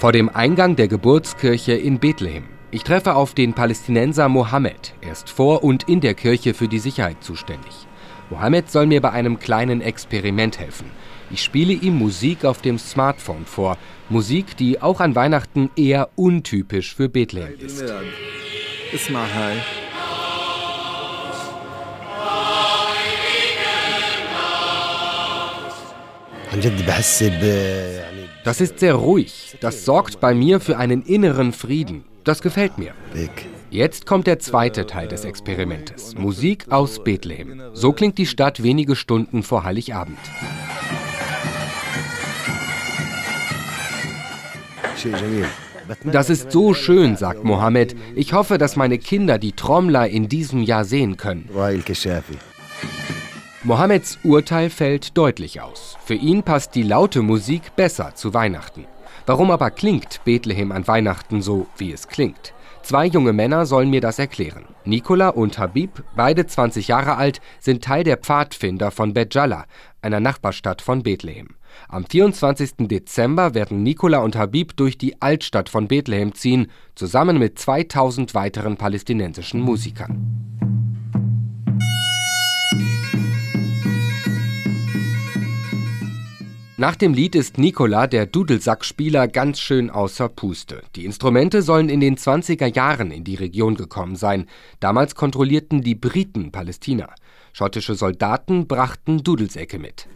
vor dem Eingang der Geburtskirche in Bethlehem. Ich treffe auf den Palästinenser Mohammed. Er ist vor und in der Kirche für die Sicherheit zuständig. Mohammed soll mir bei einem kleinen Experiment helfen. Ich spiele ihm Musik auf dem Smartphone vor. Musik, die auch an Weihnachten eher untypisch für Bethlehem ist. Das ist sehr ruhig. Das sorgt bei mir für einen inneren Frieden. Das gefällt mir. Jetzt kommt der zweite Teil des Experimentes. Musik aus Bethlehem. So klingt die Stadt wenige Stunden vor Heiligabend. Das ist so schön, sagt Mohammed. Ich hoffe, dass meine Kinder die Trommler in diesem Jahr sehen können. Mohammeds Urteil fällt deutlich aus. Für ihn passt die laute Musik besser zu Weihnachten. Warum aber klingt Bethlehem an Weihnachten so, wie es klingt? 2 junge Männer sollen mir das erklären. Nikola und Habib, beide 20 Jahre alt, sind Teil der Pfadfinder von Bet Jala, einer Nachbarstadt von Bethlehem. Am 24. Dezember werden Nikola und Habib durch die Altstadt von Bethlehem ziehen, zusammen mit 2000 weiteren palästinensischen Musikern. Nach dem Lied ist Nikola, der Dudelsackspieler, ganz schön außer Puste. Die Instrumente sollen in den 20er Jahren in die Region gekommen sein. Damals kontrollierten die Briten Palästina. Schottische Soldaten brachten Dudelsäcke mit.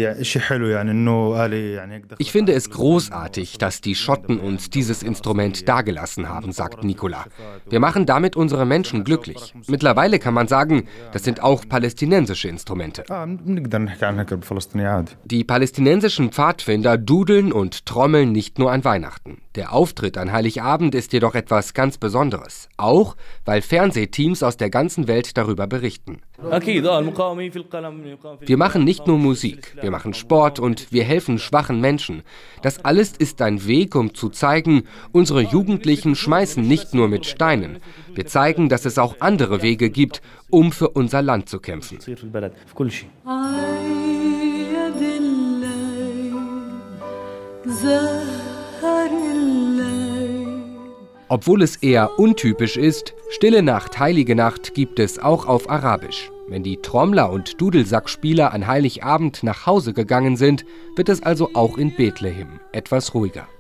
Ich finde es großartig, dass die Schotten uns dieses Instrument dagelassen haben, sagt Nikola. Wir machen damit unsere Menschen glücklich. Mittlerweile kann man sagen, das sind auch palästinensische Instrumente. Die palästinensischen Pfadfinder dudeln und trommeln nicht nur an Weihnachten. Der Auftritt an Heiligabend ist jedoch etwas ganz Besonderes. Auch, weil Fernsehteams aus der ganzen Welt darüber berichten. Wir machen nicht nur Musik, wir machen Sport und wir helfen schwachen Menschen. Das alles ist ein Weg, um zu zeigen, unsere Jugendlichen schmeißen nicht nur mit Steinen. Wir zeigen, dass es auch andere Wege gibt, um für unser Land zu kämpfen. Obwohl es eher untypisch ist, Stille Nacht, Heilige Nacht gibt es auch auf Arabisch. Wenn die Trommler und Dudelsackspieler an Heiligabend nach Hause gegangen sind, wird es also auch in Bethlehem etwas ruhiger.